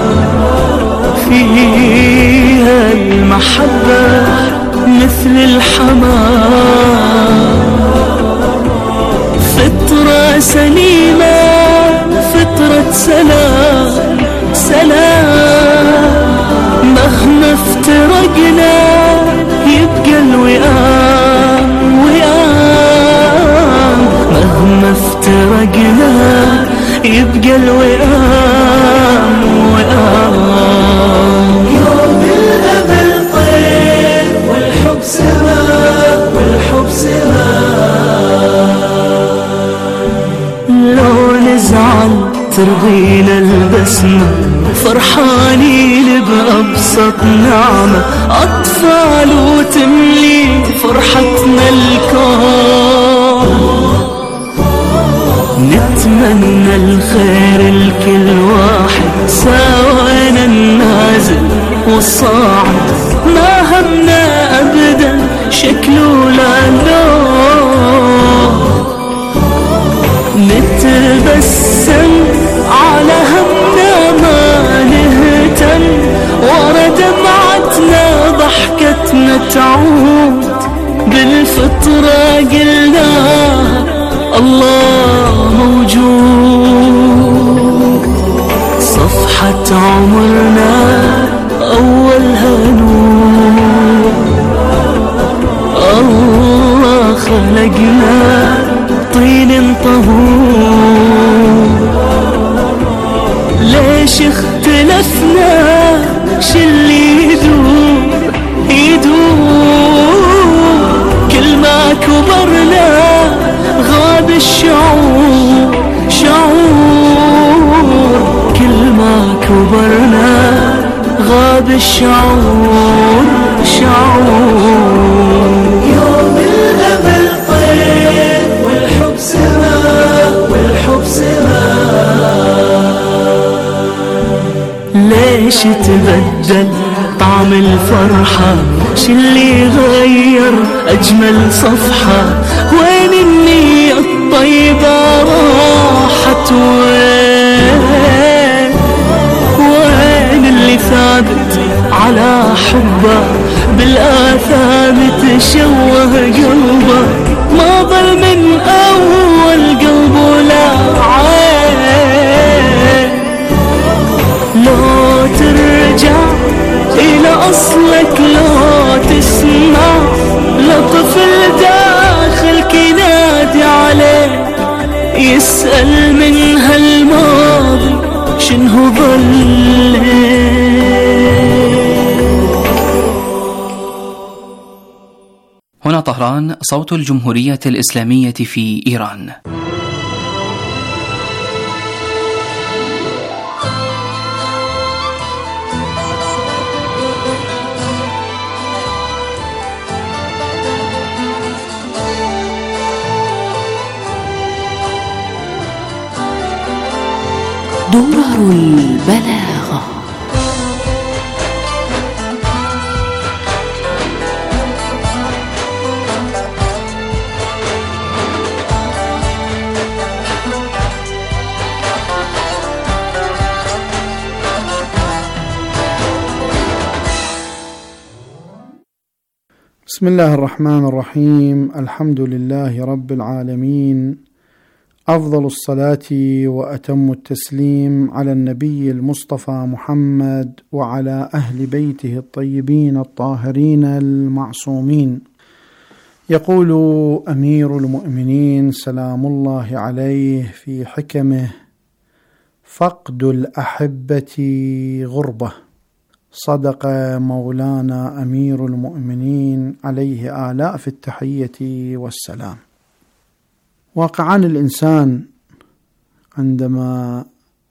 فيها المحبة مثل الحمام، فطرة سليمة فطرة سلام، سلام، مهما افترقنا يبقى الوئام، وئام، مهما افترقنا يبقى الوئام، وئام. يوم الأمل طير والحب سماء، والحب سماء، لو نزعل ترضينا البسمة، فرحانين بأبسط نعمة أطفال وتملي فرحتنا الكون. نتمنى الخير لكل واحد سوانا النازل والصاعد، ما همنا أبدا شكل ولا لون. نتبسم على همنا ما نهتم، ورا دمعتنا ضحكتنا تعود. بالفطرة قلناها الله موجود، صفحة عمرنا أولها نور. الله خلقنا طين طهور، ليش اختلفنا شلي يدور. كل ما كبرنا غاب الشعور، كل ما كبرنا غاب الشعور. يوم الأمل طير والحب سماء، والحب سماء. ليش تبدل طعم الفرحة؟ شلي غير أجمل صفحة؟ وين النية الطيبة راحت؟ وين اللي ثابت على حبه بالآثام تشوه قلبه؟ ما ظل من أول قلب ولا عين. لو ترجع إلى أصلك، لو تسمع لطفل داخل كنادي عليه، يسأل من هالماضي شنو ظل. هنا طهران، صوت الجمهورية الإسلامية في إيران. درر البلاغة. بسم الله الرحمن الرحيم. الحمد لله رب العالمين، أفضل الصلاة وأتم التسليم على النبي المصطفى محمد وعلى أهل بيته الطيبين الطاهرين المعصومين. يقول أمير المؤمنين سلام الله عليه في حكمه: فقد الأحبة غربة. صدق مولانا أمير المؤمنين عليه آلاف التحية والسلام. واقعا الإنسان عندما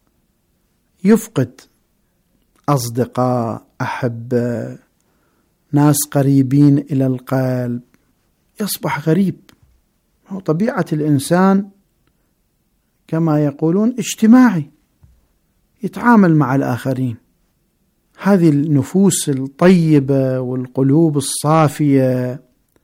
يفقد أصدقاء، أحبة، ناس قريبين إلى القلب، يصبح غريب. طبيعة الإنسان كما يقولون اجتماعي، يتعامل مع الآخرين. هذه النفوس الطيبة والقلوب الصافية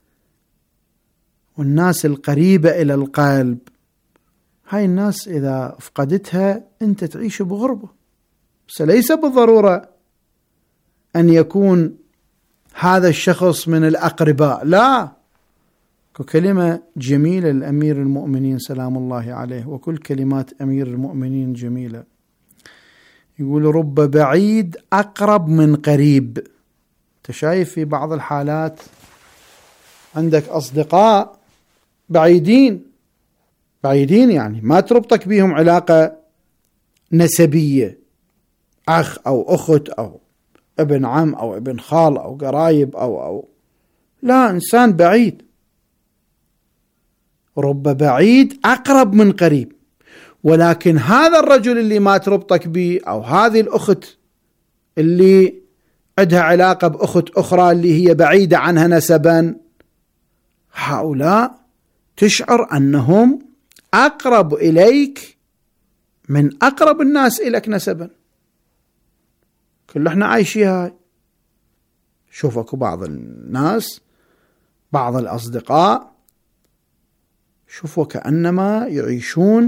والناس القريبة إلى القلب، هاي الناس إذا فقدتها أنت تعيش بغربة. بس ليس بالضرورة أن يكون هذا الشخص من الأقرباء، لا. كلمة جميلة لأمير المؤمنين سلام الله عليه، وكل كلمات أمير المؤمنين جميلة. يقول: رب بعيد أقرب من قريب. أنت شايف في بعض الحالات عندك أصدقاء بعيدين يعني ما تربطك بهم علاقة نسبية، أخ أو أخت أو ابن عم أو ابن خال أو قرايب أو لا، إنسان بعيد. رب بعيد أقرب من قريب. ولكن هذا الرجل اللي ما تربطك به أو هذه الأخت اللي عندها علاقة بأخت أخرى اللي هي بعيدة عنها نسبا، هؤلاء تشعر أنهم أقرب إليك من أقرب الناس إليك نسبا. كل احنا عايشيها. شوف اكو بعض الناس، بعض الأصدقاء، شوفوا كأنما يعيشون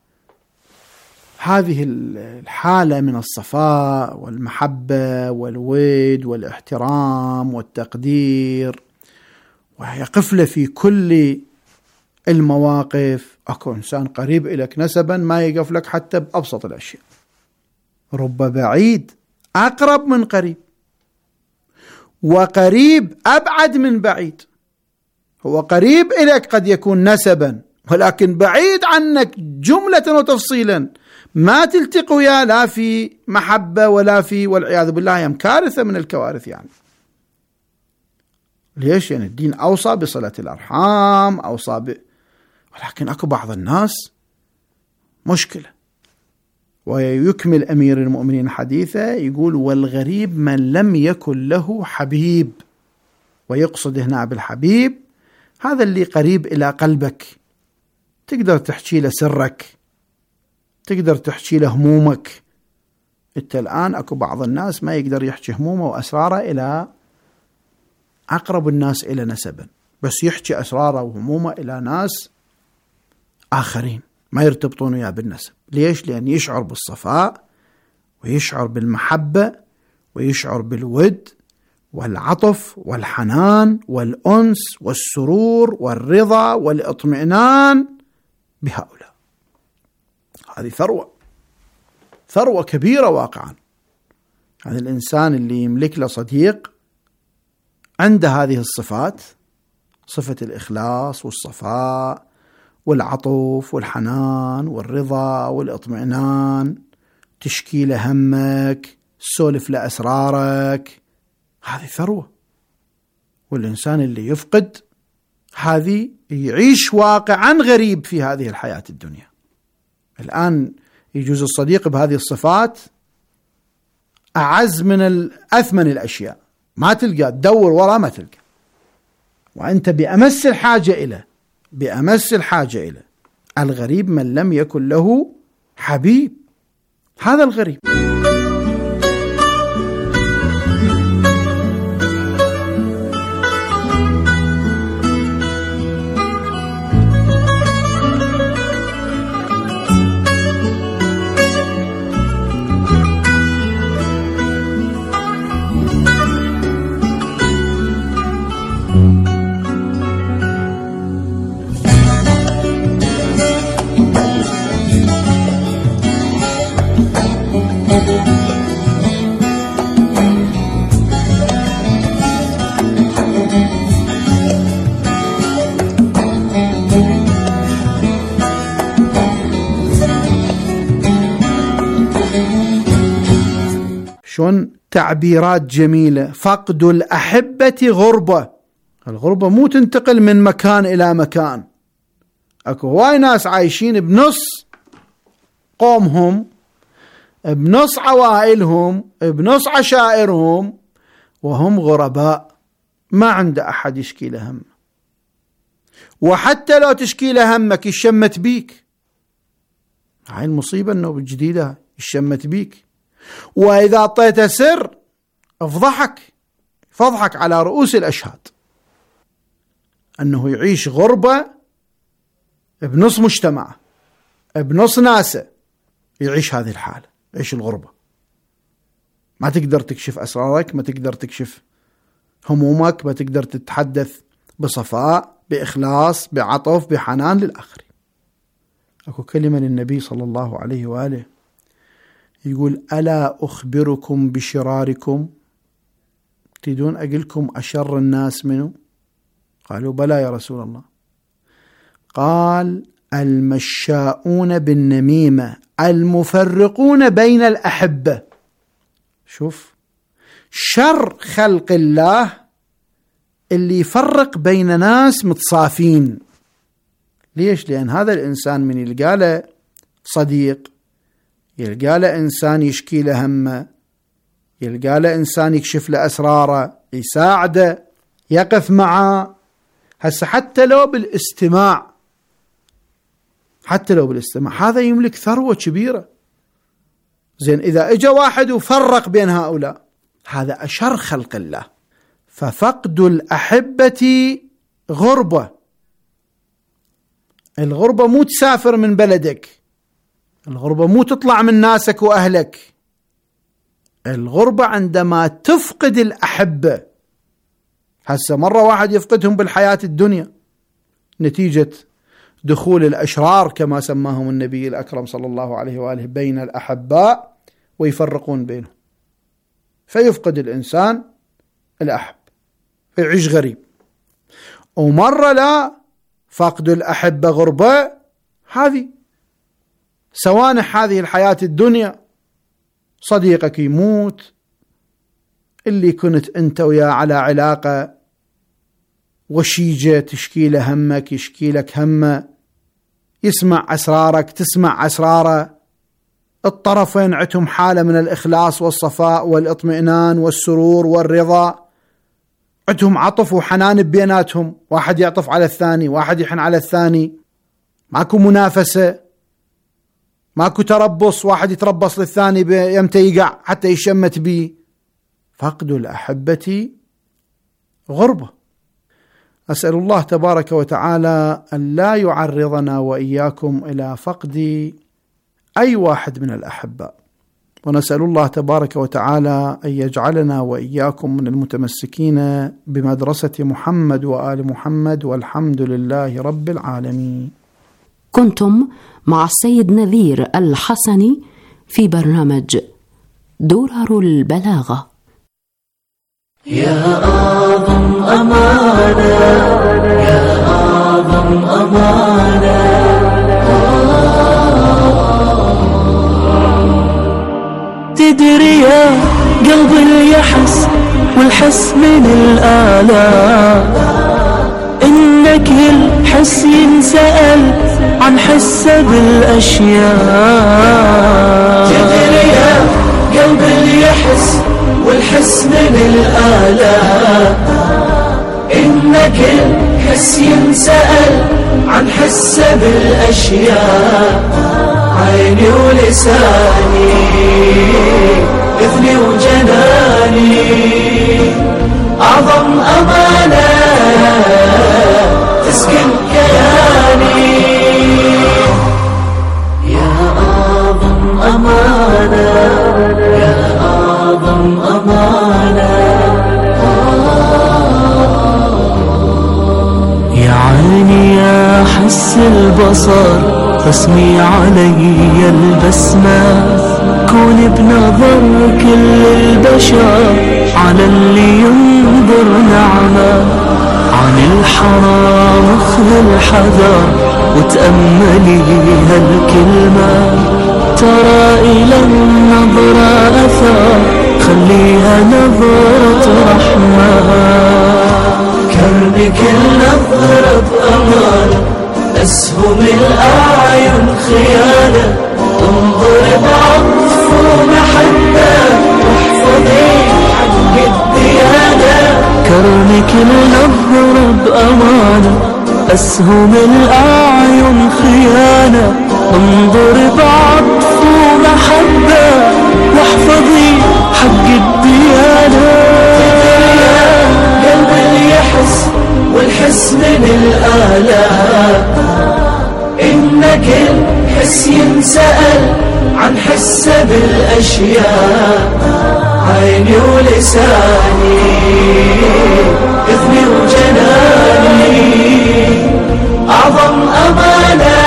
هذه الحالة من الصفاء والمحبة والود والاحترام والتقدير، وهي قفلة في كل المواقف. اكو انسان قريب إليك نسبا ما يقف لك حتى بأبسط الأشياء. رب بعيد أقرب من قريب، وقريب أبعد من بعيد. هو قريب إليك قد يكون نسبا، ولكن بعيد عنك جملة وتفصيلا، ما تلتقوا يا لا في محبة ولا في، والعياذ بالله يم كارثة من الكوارث. يعني ليش؟ يعني الدين أوصى بصلة الأرحام، أوصى ولكن أكو بعض الناس مشكلة. ويكمل أمير المؤمنين حديثه يقول: والغريب من لم يكن له حبيب. ويقصد هنا بالحبيب هذا اللي قريب إلى قلبك، تقدر تحكي له سرك، تقدر تحكي له همومك. انت الآن أكو بعض الناس ما يقدر يحكي همومه وأسراره إلى أقرب الناس إلى نسبا، بس يحكي أسراره وهمومه إلى ناس آخرين ما يرتبطون وياه بالنسب. ليش؟ لأن يشعر بالصفاء ويشعر بالمحبة ويشعر بالود والعطف والحنان والأنس والسرور والرضا والاطمئنان بهؤلاء. هذه ثروة كبيرة واقعا. هذا الإنسان اللي يملك له صديق عنده هذه الصفات، صفة الإخلاص والصفاء والعطف والحنان والرضا والاطمئنان، تشكي له همك، تسولف له أسرارك، هذه ثروة. والإنسان اللي يفقد هذه يعيش واقعا غريب في هذه الحياة الدنيا. الآن يجوز الصديق بهذه الصفات أعز من أثمن الأشياء، ما تلقى، تدور وراء ما تلقى، وأنت بأمس الحاجة إلى الغريب من لم يكن له حبيب. هذا الغريب. شون تعبيرات جميلة. فقد الأحبة غربة. الغربة مو تنتقل من مكان إلى مكان. أكو هواي ناس عايشين بنص قومهم، بنص عوائلهم، بنص عشائرهم، وهم غرباء، ما عنده أحد يشكي له هم. وحتى لو تشكي له همك يشمت بيك. هاي المصيبة أنه بالجديدة يشمت بيك. وإذا أعطيته سر فضحك على رؤوس الأشهاد. أنه يعيش غربة بنص مجتمع، بنص ناسه، يعيش هذه الحالة، يعيش الغربة. ما تقدر تكشف أسرارك، ما تقدر تكشف همومك، ما تقدر تتحدث بصفاء، بإخلاص، بعطف، بحنان للآخرين. أكو كلمة للنبي صلى الله عليه وآله يقول: ألا أخبركم بشراركم؟ تريدون أقلكم أشر الناس منه؟ قالوا: بلى يا رسول الله. قال: المشاؤون بالنميمة، المفرقون بين الأحبة. شوف شر خلق الله اللي يفرق بين ناس متصافين. ليش؟ لأن هذا الإنسان من يلقى له صديق، يلقى له إنسان يشكي له همه، يلقى له إنسان يكشف له أسراره، يساعده، يقف معه. هسه حتى لو بالاستماع، هذا يملك ثروة كبيرة. زين إذا اجى واحد وفرق بين هؤلاء، هذا أشر خلق الله. ففقد الأحبة غربة. الغربة مو تسافر من بلدك، الغربة مو تطلع من ناسك وأهلك، الغربة عندما تفقد الأحبة. هسه مرة واحد يفقدهم بالحياة الدنيا نتيجة دخول الأشرار كما سماهم النبي الأكرم صلى الله عليه وآله بين الأحباء ويفرقون بينهم، فيفقد الإنسان الأحب فيعيش غريب. ومرة لا، فقد الأحبة غربة، هذه سوانح هذه الحياة الدنيا. صديقك يموت، اللي كنت أنت وياه على علاقة وشيجة، تشكي له همك يشكي لك همه، يسمع أسرارك تسمع أسراره، الطرفين عندهم حالة من الإخلاص والصفاء والاطمئنان والسرور والرضا، عندهم عطف وحنان بيناتهم، واحد يعطف على الثاني، واحد يحن على الثاني، ماكو منافسة، ماكو تربص، واحد يتربص للثاني يمتى يقع حتى يشمت بيه. فقد الأحبة غربة. أسأل الله تبارك وتعالى أن لا يعرضنا وإياكم إلى فقد أي واحد من الأحباء، ونسأل الله تبارك وتعالى أن يجعلنا وإياكم من المتمسكين بمدرسة محمد وآل محمد، والحمد لله رب العالمين. كنتم مع السيد نذير الحسني في برنامج درر البلاغة. يا أعظم أمانة، يا أعظم أمانة، تدري يا قلبي اللي يحس والحس من الآلام، إنك الحس ينسأل عن حسه بالأشياء. تدري يا قلبي اللي يحس والحس من الآلام، إنك الحس ينسأل عن حسه بالأشياء. عيني ولساني، إذني وجناني، أعظم أمانة تسكن كياني. يا أعظم أمانة، يا أعظم أمانة، يا عيني يا حس البصر، رسمي علي البسمة، كون بنظر كل البشر على اللي ينظر نعمة. عن الحرام خذ الحذر وتأملي هالكلمة، ترى إلى النظرة أثر، خليها نظرة رحمة. كرنك النظرة بأمانة، أسهم الأعين خيانة، انظر بعطف ومحبة، واحفظي حق الديانة. كرنك النظرة بأمانة، أسهم الأعين خيانة، انظر بعطف ومحبة، واحفظي حق الديانة. قلب اللي يحس والحس من الآلام، إنك الحس ينسأل عن حسه بالأشياء. عيني ولساني، إذني وجناني، أعظم أمانة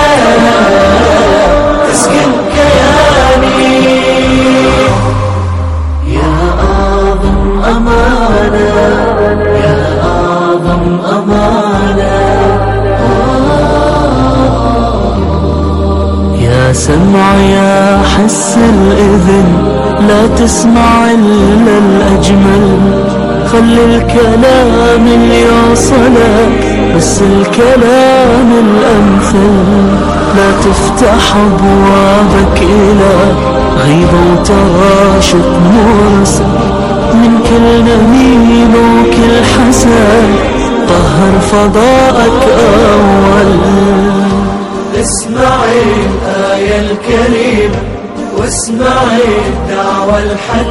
تسكن كياني. يا أعظم أمانة، يا أعظم أمانة، يا سمع يا حس الإذن، لا تسمع إلا الأجمل. خلي الكلام اللي يوصلك بس الكلام الأمثل، لا تفتح أبوابك إلى غيبة وتراشق مرسل من كل نميم وكل حسن، طهر فضاءك أول. اسمعي الآية الكريمة واسمعي الدعوة الحكيمة.